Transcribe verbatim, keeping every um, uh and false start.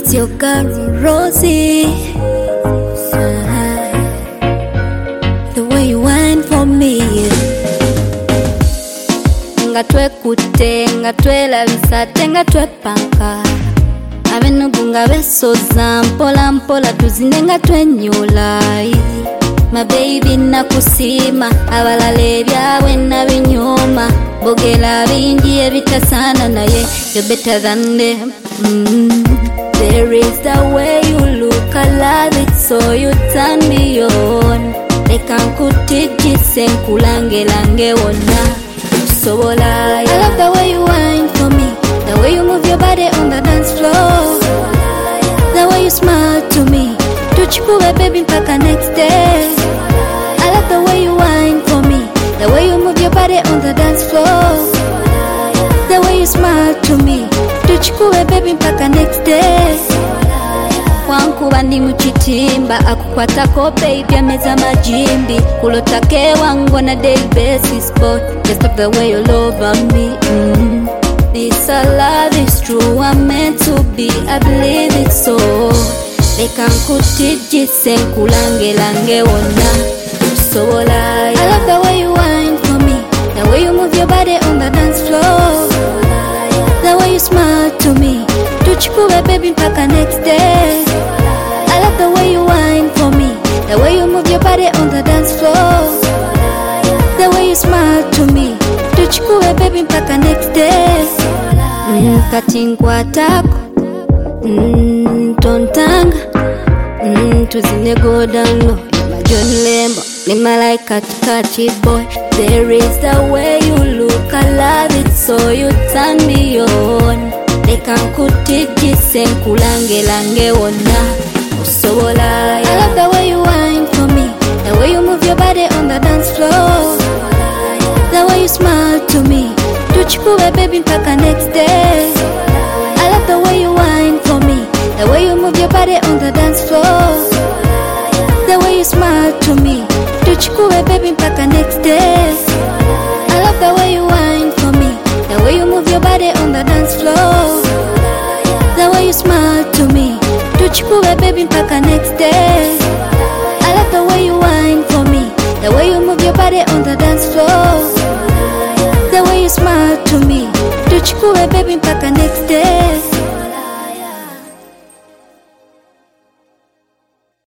It's your girl Rosie. Uh-huh. The way you whine for me. Nga twe kute, nga twe labisate, nga twe panka. Abenugu nga besoza mpola mpola tuzine nga twe nyulai. My baby nakusima, abalala ebyabwe nabinyuma. Bogela bingi ebitasana naye, you're better than them. Mm. There is the way you look, I love it, so you turn me on. Ekankutijise nkulange lange wonna sobola. I love the way you whine for me, the way you move your body on the dance floor, the way you smile to me. Tuchukue baby mpaka next day. I love the way you whine for me, the way you move your body on the dance floor, the way you smile to me. Tuchukue baby mpaka next day. Wankuba ndi muchitimba, akukwatako baby ameza majimbi. Kulotake wangu na daily basis, but just of the way you love me. mm. This our love is true, I'm meant to be, I believe it so. Ekankutijise nkulange lange wonna sobola. I love the way you whine for me, the way you move your body on the dance floor, the way you smile to me. Tuchukue baby mpaka next day. I love the way you whine for me, the way you move your body on the dance floor, the way you smile to me. Tuchukue baby mpaka next day. Mm, kati nkwatako, mm, tontanga, mm, tuzine go down low. My John Lembo, ni malai kati kati boy. There is the way you look, I love it, so you turn me on. Ekankutijise nkulange lange wonna sobola. I love the way you whine for me, the way you move your body on the dance floor, the way you smile to me. Tuchukue baby mpaka next day. I love the way you whine for me, the way you move your body on the dance floor, the way you smile to me. Tuchukue baby mpaka next day. I love the way you whine for me, the way you move your body on the dance floor, the way you smile to me. Tuchukue baby mpaka next day. I love the way you whine for me, the way you move your body on the dance floor, the way you smile to me. Tuchukue baby mpaka next day.